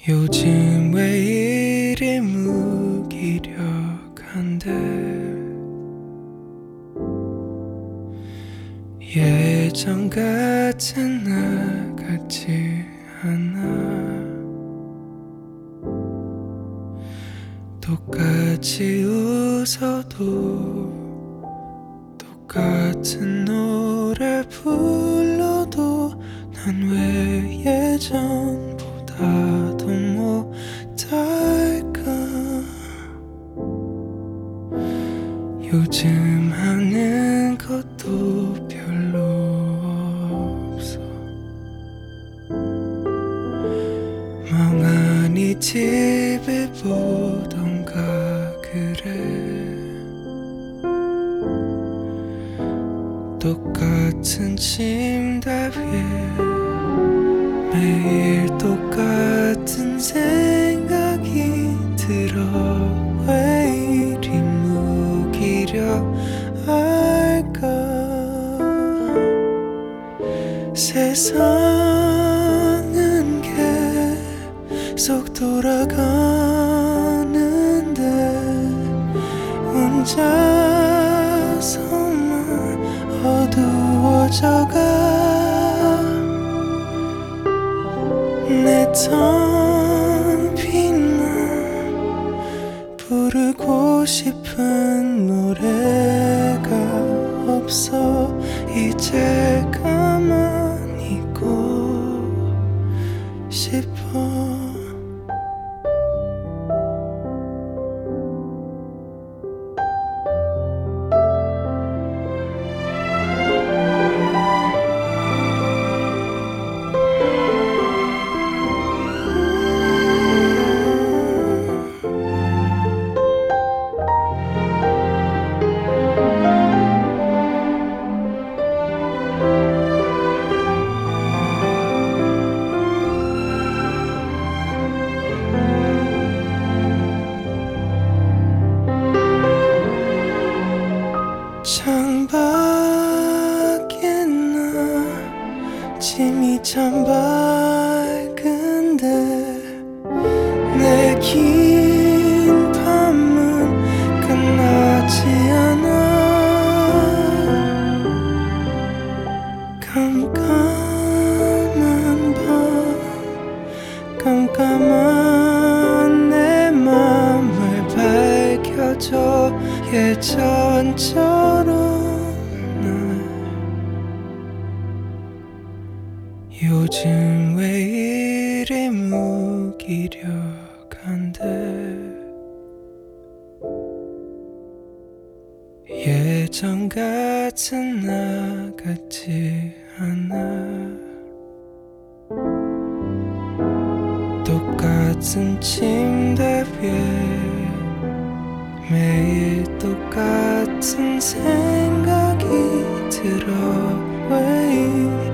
요즘 왜 이리 무기력한데 예전 같은 나 같지 않아. 똑같이 웃어도 똑같은 노래 불러도 난 왜 예전보다 더 못할까. 요즘 하는 것도 별로 없어. 멍하니 TV 보던가 그래. 똑같은 침대 위에 매일 똑같은 생각이 들어. 왜 이리 무기력할까. 세상은 계속 돌아가는데 혼자서만 어두워져가. 내 텅 빈 맘 부르고 싶은 노래가 없어. 이제 가만히 있고 싶어. 창밖에 나 짐이 참 밝은데 내 긴 밤은 끝나지 않아. 깜깜한 밤 깜깜한 내 맘을 밝혀줘. 예전처럼 날. 요즘 왜 이리 무기력한데 예전 같은 나 같지 않아. 똑같은 침대 위에 매일 똑같은 생각이 들어. 왜